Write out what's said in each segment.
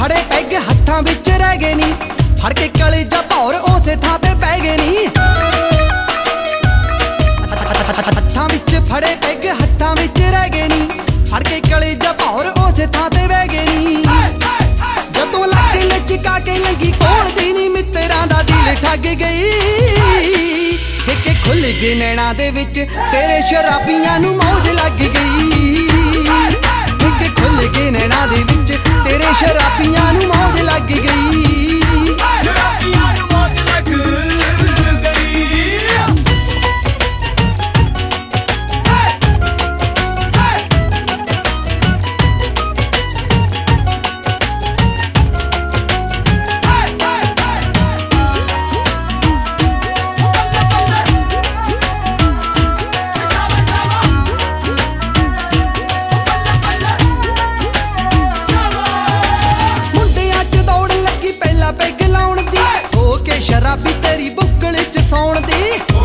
फड़े peg हत्थां विच रह गए नी, फड़ के कलेजा भौर उसे थां ते पै गए नी। हत्थां विच फड़े पैग हत्थां विच रह गए नी, फड़ के कलेजा भौर उसे थां ते बह गए नी। जदों लक लचका के लंघी कोल दी नी, मित्तरां दा दिल ठग गई। हिके खुल गए नैना दे विच तेरे शराबियां नूं मौज लग गई। हिके खुल गए नैना दे विच तेरे शराबियां नूं मौज लग गई। शराबी तेरी बुक्कल च सौण दी,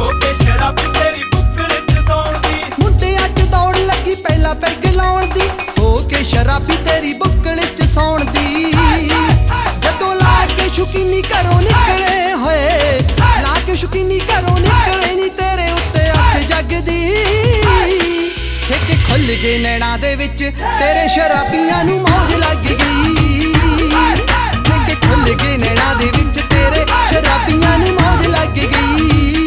मुंडियां च दौड़ लगी पहला पैग लाउण दी, हो के शराबी तेरी बुक्कल च सौण दी। जदों ला के शौकीनी घरों निकले होए, ला के शौकीनी घरों निकले नी, तेरे उत्ते अख जगदी। हिक खुल गए नैना दे विच तेरे शराबियां नूं मौज लग गई। हिक खुल गए नैना दे विच तेरे शराबियां नूं मौज लग गई।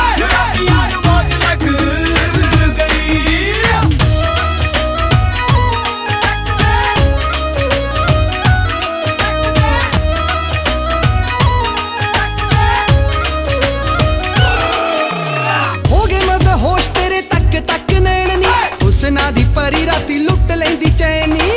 हो गए मदहोश तेरे तक तक नैन नी, हुस्ना दी परी राती लुट लैंदी चैन नी।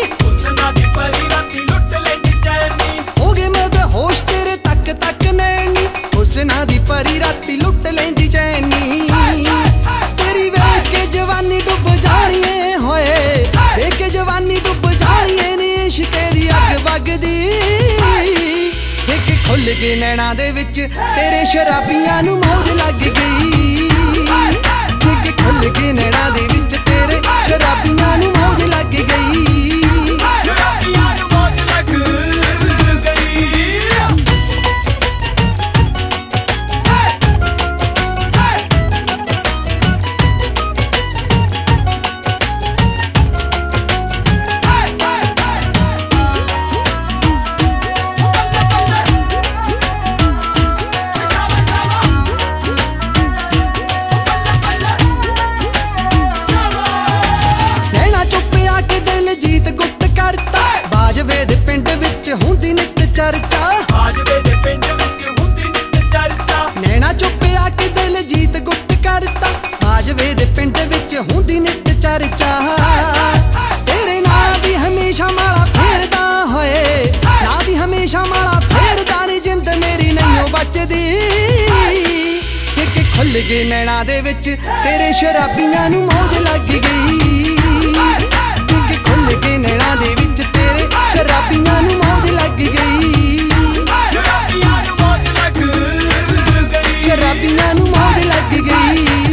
हो गए मदहोश तेरे तक तक नैन नी, हुस्ना दी परी राती लुट लैंदी चैन नी। तेरी वेख के जवानी डुब जाणीए होए, वेख के जवानी डुब जाणीए नी, इश्क तेरी अग वगदी। हिक खुल गए नैना दे विच तेरे शराबियां नूं मौज लग गई। हिक खुल गए नैना दे विच तेरे शराबियां नूं मौज लग गई। जीत गुप्त करता बाजवे दे पिंड विच हुंदी नित चर्चा, नैना चुप आके दिल जीत गुप्त करता, बाजवे दे पिंड विच हुंदी नित चर्चा। तेरे नां दी हमेशा माला फेरदा होए, नां दी हमेशा माला फेरदा नी, जिंद मेरी नहीं बचदी। हिक खुल गए नैना दे विच तेरे शराबियां नूं मौज लग गई। खुल गए नैना दे विच तेरे शराबियां नूं मौज लग गई। शराबियां नूं मौज लग गई।